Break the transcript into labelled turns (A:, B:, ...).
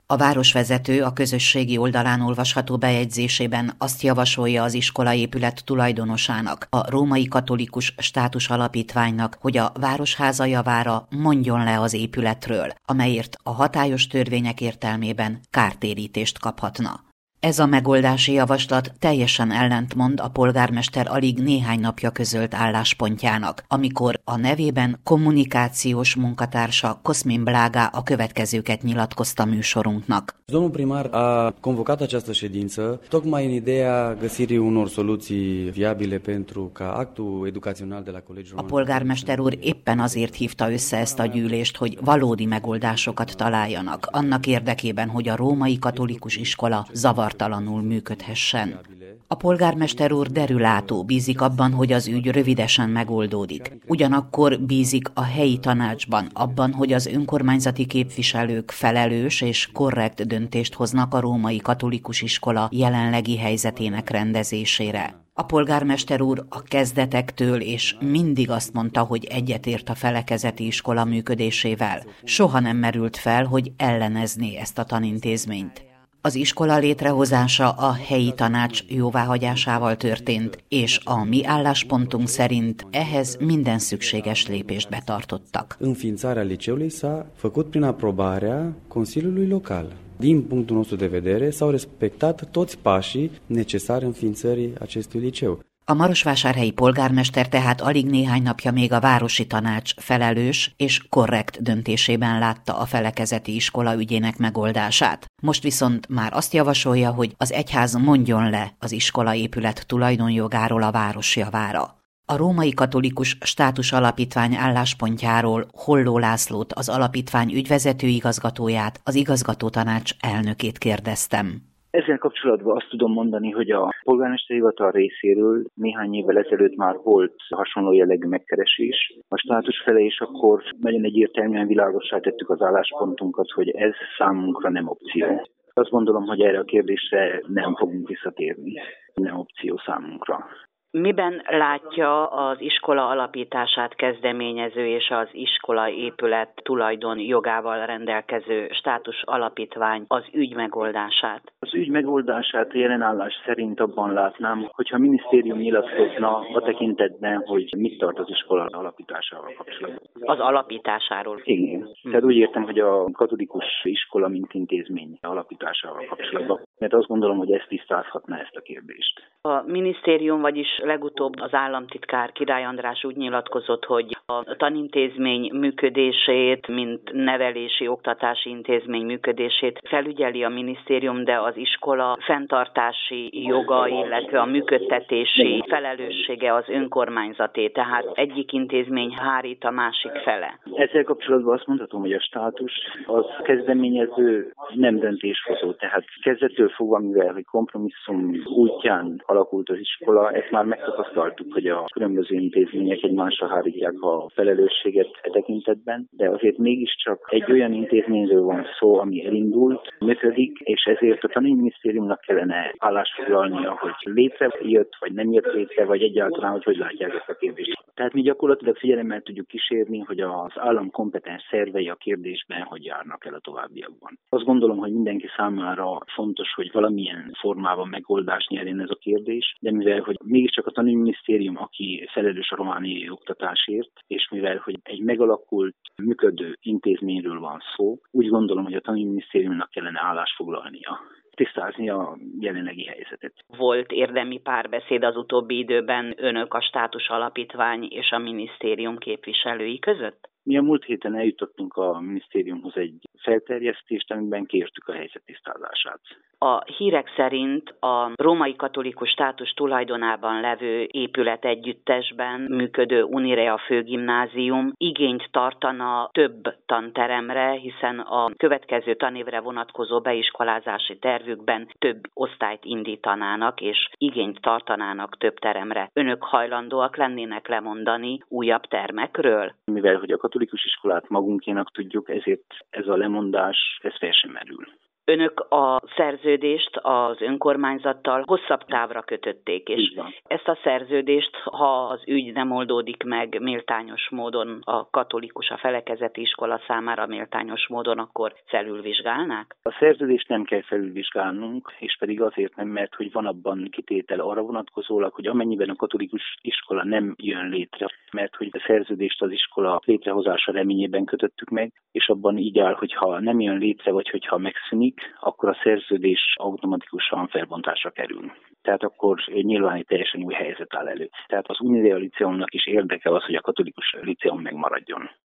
A: A városvezető a közösségi oldalán olvasható bejegyzésében azt javasolja az iskolaépület tulajdonosának, a Római Katolikus Státus Alapítványnak, hogy a városháza javára mondjon le az épületről, amelyért a hatályos törvények értelmében kártérítést kaphatna. Ez a megoldási javaslat teljesen ellentmond a polgármester alig néhány napja közölt álláspontjának, amikor a nevében kommunikációs munkatársa Cosmin Blaga a következőket nyilatkozta műsorunknak.
B: Domnul primar a convocat această ședință tocmai în ideea găsirii unor soluții viabile pentru ca actul educațional de la Colegiul Roman.
A: A polgármester úr éppen azért hívta össze ezt a gyűlést, hogy valódi megoldásokat találjanak, annak érdekében, hogy a római katolikus iskola zavartalanul működhessen. A polgármester úr derülátó, bízik abban, hogy az ügy rövidesen megoldódik. Ugyanakkor bízik a helyi tanácsban, abban, hogy az önkormányzati képviselők felelős és korrekt döntést hoznak a római katolikus iskola jelenlegi helyzetének rendezésére. A polgármester úr a kezdetektől és mindig azt mondta, hogy egyetért a felekezeti iskola működésével. Soha nem merült fel, hogy ellenezné ezt a tanintézményt. Az iskola létrehozása a helyi tanács jóváhagyásával történt, és a mi álláspontunk szerint ehhez minden szükséges lépést betartottak.
B: Înființarea liceului s-a făcut prin aprobarea Consiliului Local. Din punctul nostru de vedere, s-au respectat toți pașii necesari înființării acestui liceu.
A: A marosvásárhelyi polgármester tehát alig néhány napja még a városi tanács felelős és korrekt döntésében látta a felekezeti iskola ügyének megoldását. Most viszont már azt javasolja, hogy az egyház mondjon le az iskolaépület tulajdonjogáról a város javára. A Római Katolikus Státus Alapítvány álláspontjáról Holló Lászlót, az alapítvány ügyvezető igazgatóját, az igazgatótanács elnökét kérdeztem.
C: Ezzel kapcsolatban azt tudom mondani, hogy a polgármesteri hivatal részéről néhány évvel ezelőtt már volt hasonló jellegű megkeresés. A státus fele, és akkor nagyon egyértelműen világossá tettük az álláspontunkat, hogy ez számunkra nem opció. Azt gondolom, hogy erre a kérdésre nem fogunk visszatérni. Nem opció számunkra.
D: Miben látja az iskola alapítását kezdeményező és az iskola épület tulajdon jogával rendelkező státus alapítvány az ügy megoldását?
C: Az ügy megoldását jelenállás szerint abban látnám, hogyha a minisztérium nyilatkozna a tekintetben, hogy mit tart az iskola alapításával kapcsolatban.
D: Az alapításáról?
C: Igen. Tehát úgy értem, hogy a katolikus iskola mint intézmény alapításával kapcsolatban. Mert azt gondolom, hogy ez tisztázhatná ezt a kérdést.
D: A minisztérium, vagyis legutóbb az államtitkár Király András úgy nyilatkozott, hogy a tanintézmény működését, mint nevelési, oktatási intézmény működését felügyeli a minisztérium, de az iskola fenntartási joga, illetve a működtetési felelőssége az önkormányzaté, tehát egyik intézmény hárít a másik fele.
C: Ezzel kapcsolatban azt mondhatom, hogy a státus az kezdeményező nem döntéshozó, tehát kezdettől fogva, mivel hogy kompromisszum útján alakult az iskola, ezt már megtapasztaltuk, hogy a különböző intézmények egymásra hárítják a felelősséget e tekintetben, de azért mégiscsak egy olyan intézményről van szó, ami elindult, működik, és ezért a tanügyminisztériumnak kellene állásfoglalnia, hogy létrejött, vagy nem jött létre, vagy egyáltalán, hogy látják ezt a kérdést. Tehát mi gyakorlatilag figyelemmel tudjuk kísérni, hogy az állam kompetens szervei a kérdésben hogy járnak el a továbbiakban. Azt gondolom, hogy mindenki számára fontos, hogy valamilyen formában megoldást nyerjen ez a kérdés, de mivel hogy mégiscsak a tanügyminisztérium, aki felelős a romániai oktatásért, és mivel hogy egy megalakult, működő intézményről van szó, úgy gondolom, hogy a tanügyminisztériumnak kellene állásfoglalnia, tisztázni a jelenlegi helyzetet.
D: Volt érdemi párbeszéd az utóbbi időben önök, a státus alapítvány és a minisztérium képviselői között?
C: Mi a múlt héten eljutottunk a minisztériumhoz egy felterjesztést, amiben kértük a helyzet tisztázását.
D: A hírek szerint a római katolikus státus tulajdonában levő épület együttesben működő Unirea főgimnázium igényt tartana több tanteremre, hiszen a következő tanévre vonatkozó beiskolázási tervükben több osztályt indítanának, és igényt tartanának több teremre. Önök hajlandóak lennének lemondani újabb termekről?
C: Mivel hogy a katolikus iskolát magunkénak tudjuk, ezért ez a lemondás, ez fel sem merül.
D: Önök a szerződést az önkormányzattal hosszabb távra kötötték, és ezt a szerződést, ha az ügy nem oldódik meg méltányos módon, a katolikus, a felekezeti iskola számára méltányos módon, akkor felülvizsgálnák?
C: A szerződést nem kell felülvizsgálnunk, és pedig azért nem, mert hogy van abban kitétel arra vonatkozólag, hogy amennyiben a katolikus iskola nem jön létre, mert hogy a szerződést az iskola létrehozása reményében kötöttük meg, és abban így áll, hogy ha nem jön létre, vagy hogyha megszűnik, akkor a szerződés automatikusan felbontásra kerül. Tehát akkor nyilván egy teljesen új helyzet áll elő. Tehát az Unirea Liceumnak is érdeke az, hogy a katolikus liceum megmaradjon.